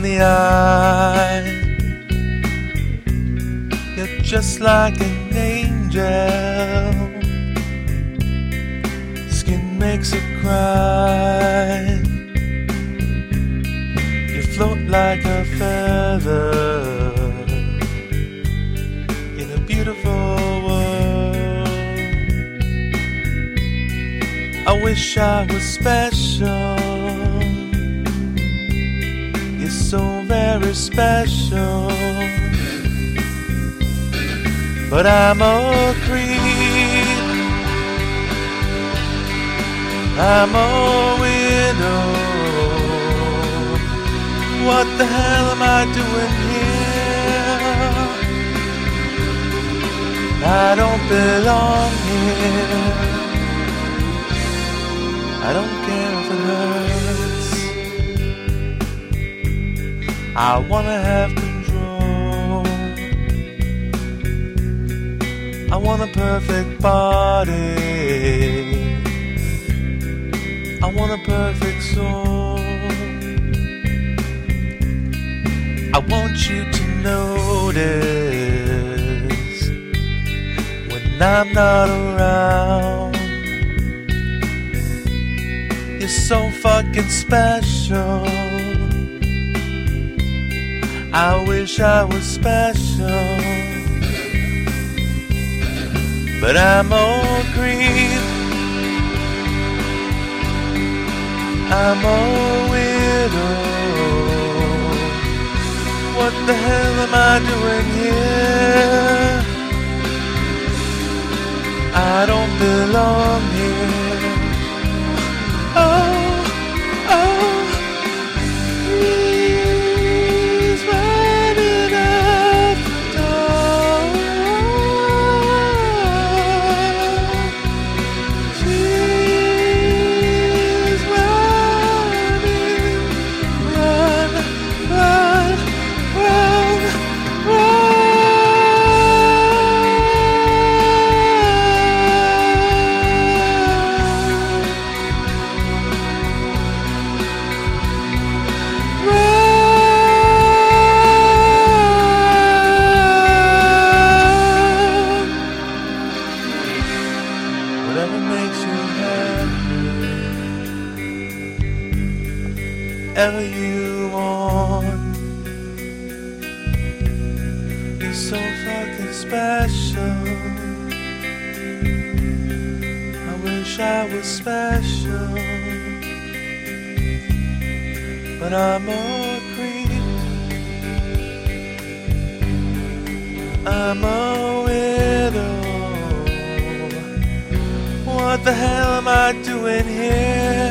the eye. You're just like an angel. Skin makes it cry. You float like a feather in a beautiful world. I wish I was special. You're so very special. But I'm a creep. I'm a widow. What the hell am I doing here? I don't belong here. I don't care if it hurts. I wanna have control. I want a perfect body. I want a perfect soul. I want you to notice when I'm not around. You're so fucking special. I wish I was special. But I'm a creep. I'm a widow. What the hell am I doing here? I don't belong here. Oh, he's running out the door. She's running, run, run, run, run. Whatever makes you happy, ever you want. You're so fucking special. I wish I was special. But I'm a creep. I'm a widow. What the hell am I doing here?